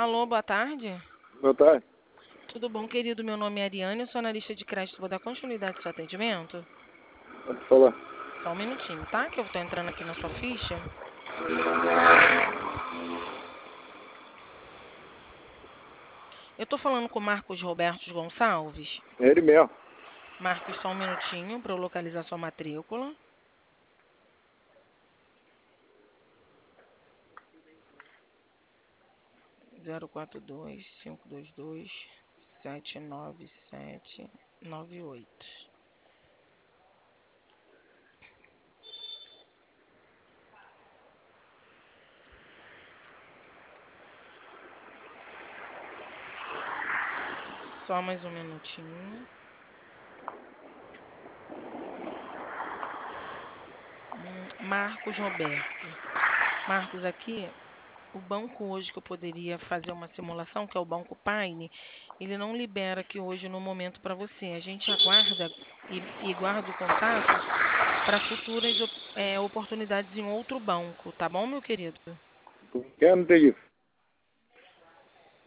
Alô, boa tarde. Boa tarde. Tudo bom, querido? Meu nome é Ariane, eu sou analista de crédito. Vou dar continuidade ao seu atendimento? Pode falar. Só um minutinho, tá? Que eu tô entrando aqui na sua ficha. Eu tô falando com o Marcos Roberto Gonçalves. É ele mesmo. Marcos, só um minutinho para eu localizar sua matrícula. Zero quatro dois cinco dois dois 79798. Só mais um minutinho. Marcos Roberto. Marcos, aqui, o banco hoje que eu poderia fazer uma simulação, que é o Banco Paine, ele não libera aqui hoje no momento para você. A gente aguarda e guarda o contato para futuras oportunidades em outro banco, tá bom, meu querido? Quer? Não entendi.